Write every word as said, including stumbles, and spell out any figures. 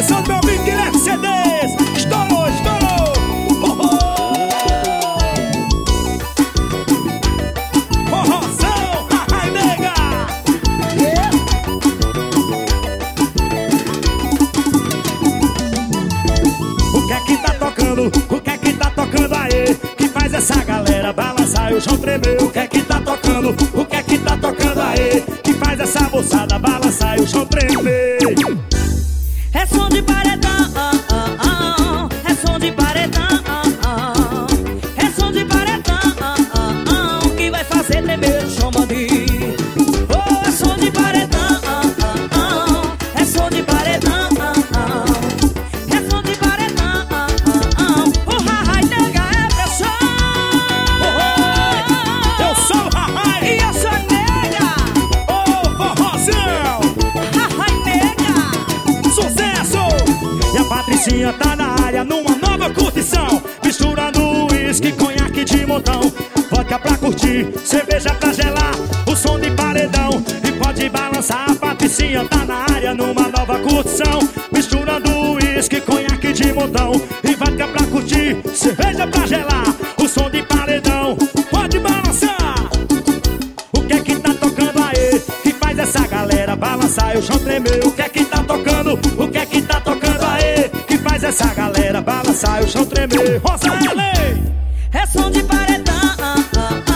produção do meu amigo Guilherme C Ds. Estourou, estourou. Oh, oh. Forrozão, ai nega. Yeah. O que é que tá tocando? O que é que tá tocando aí? Que faz essa galera balançar e o chão tremer. O que é que tá tocando? O que é que tá tocando aí? Que faz essa moçada balançar e o chão tremer. É som de paredão, oh, oh, oh. É som de paredão, oh, oh. É som de paredão, oh, oh, oh. Que vai fazer tremer o chão, bandido. Oh, é som de paredão, oh, oh, oh. É som de paredão, oh, oh. É som de paredão, oh, oh, oh. O Rahai nega é pressão. Oh, oh. Eu sou o Rahai E eu sou nega. Ô, oh, forrozão. Rahai nega. Sucesso! E a Patricinha tá na área numa nova curtição, misturando uísque, conhaque de montão, vodka pra curtir, cerveja pra gelar, o som de paredão. E pode balançar, a Patricinha tá na área numa nova curtição, misturando uísque, conhaque de montão, e vodka pra curtir, cerveja pra gelar, o som de paredão. Pode balançar! O que é que tá tocando aí? Que faz essa galera balançar e o chão tremer. O que é que tá tocando? O que é que tá tocando aí? Que faz essa galera balançar e o chão tremer. Rosa L! É som de paredão, oh, oh,